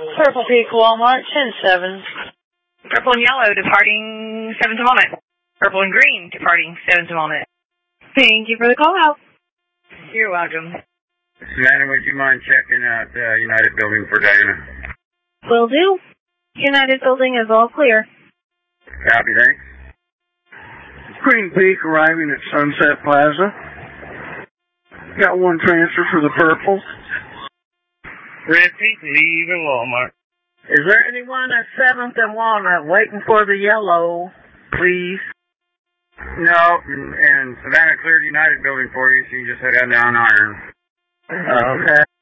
Purple Peak Walmart, 10-7. Purple and yellow departing 7 to moment. Purple and green departing 7 to moment. Thank you for the call out. You're welcome. Savannah, would you mind checking out United Building for Diana? Will do. United Building is all clear. Copy, thanks. Green Peak arriving at Sunset Plaza. Got one transfer for the purple. Red Peak leaving Walmart. Is there anyone at 7th and Walnut waiting for the yellow, please? No, and Savannah cleared United Building for you, so you just head down Iron. Okay.